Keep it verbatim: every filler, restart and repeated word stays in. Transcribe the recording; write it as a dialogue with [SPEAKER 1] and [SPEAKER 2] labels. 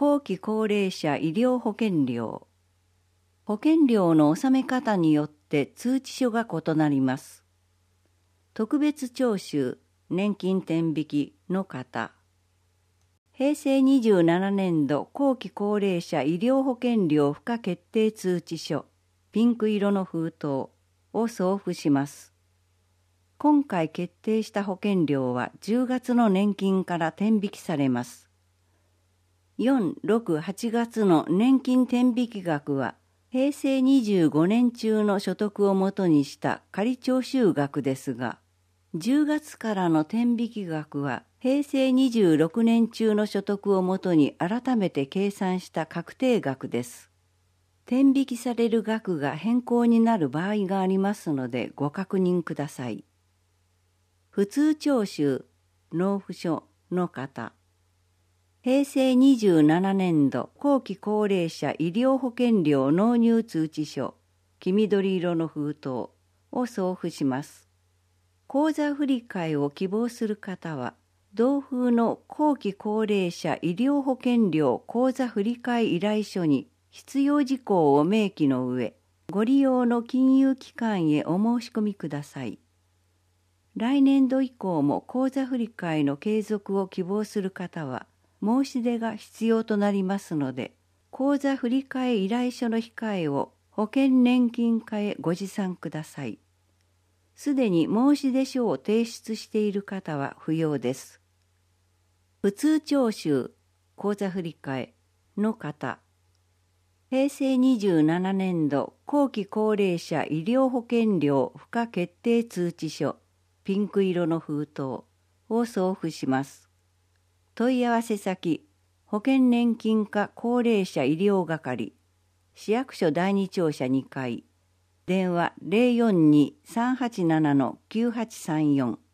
[SPEAKER 1] 後期高齢者医療保険料。保険料の納め方によって通知書が異なります。特別徴収、年金天引きの方。平成にじゅうななねん度後期高齢者医療保険料付加決定通知書、ピンク色の封筒を送付します。今回決定した保険料はじゅうがつの年金から天引きされます。よん、ろく、はちがつの年金天引き額は、平成にじゅうごねん中の所得をもとにした仮徴収額ですが、じゅうがつからの天引き額は、平成にじゅうろくねん中の所得をもとに改めて計算した確定額です。天引きされる額が変更になる場合がありますのでご確認ください。普通徴収、納付書の方。平成にじゅうななねん度後期高齢者医療保険料納入通知書、黄緑色の封筒を送付します。口座振替を希望する方は、同封の後期高齢者医療保険料口座振替依頼書に必要事項を明記の上、ご利用の金融機関へお申し込みください。来年度以降も口座振替の継続を希望する方は、申し出が必要となりますので、口座振替依頼書の控えを保険年金課へご持参ください。すでに申し出書を提出している方は不要です。普通徴収、口座振替の方。平成にじゅうななねん度後期高齢者医療保険料付加決定通知書、ピンク色の封筒を送付します。問い合わせ先、保険年金課高齢者医療係、市役所第二庁舎にかい、電話 ゼロよんに さんはちなな きゅうはちさんよん。